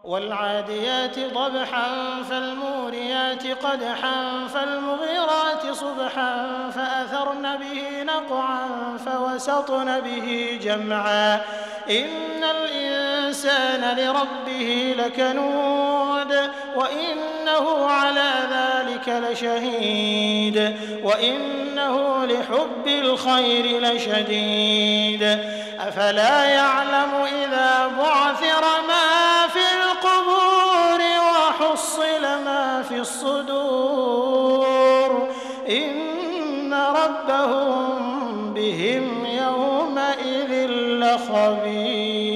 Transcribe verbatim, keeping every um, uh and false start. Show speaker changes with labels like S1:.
S1: والعاديات ضبحا فالموريات قدحا فالمغيرات صبحا فأثرن به نقعا فوسطن به جمعا إن الإنسان لربه لكنود وإنه على ذلك لشهيد وإنه لحب الخير لشديد أفلا يعلم إذا بعثر ما في القبور وحصل ما في الصدور إن ربهم بهم يومئذ لخبير.